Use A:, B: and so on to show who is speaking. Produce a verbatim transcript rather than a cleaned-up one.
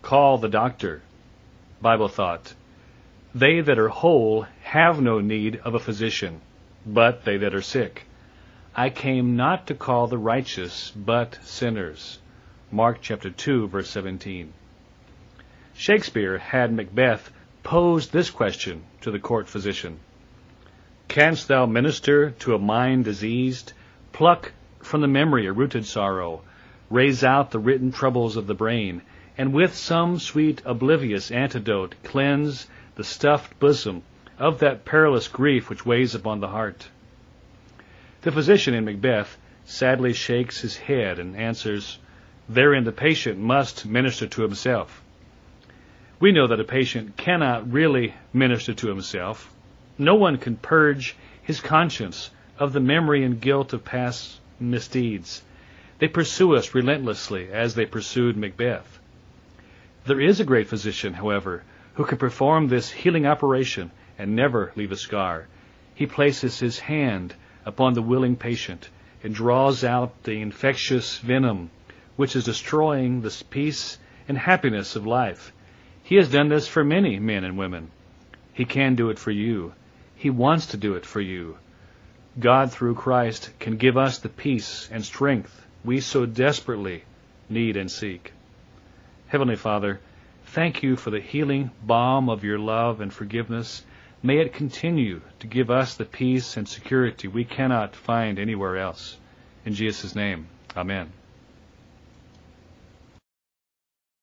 A: call the doctor. Bible thought. They that are whole have no need of a physician, but they that are sick. I came not to call the righteous, but sinners. Mark chapter two, verse seventeen. Shakespeare had Macbeth pose this question to the court physician. Canst thou minister to a mind diseased, pluck from the memory a rooted sorrow, raise out the written troubles of the brain, and with some sweet oblivious antidote cleanse the stuffed bosom of that perilous grief which weighs upon the heart? The physician in Macbeth sadly shakes his head and answers, therein the patient must minister to himself. We know that a patient cannot really minister to himself. No one can purge his conscience of the memory and guilt of past misdeeds. They pursue us relentlessly as they pursued Macbeth. There is a great physician, however, who can perform this healing operation and never leave a scar. He places his hand upon the willing patient and draws out the infectious venom which is destroying the peace and happiness of life. He has done this for many men and women. He can do it for you. He wants to do it for you. God, through Christ, can give us the peace and strength we so desperately need and seek. Heavenly Father, thank you for the healing balm of your love and forgiveness. May it continue to give us the peace and security we cannot find anywhere else. In Jesus' name, amen.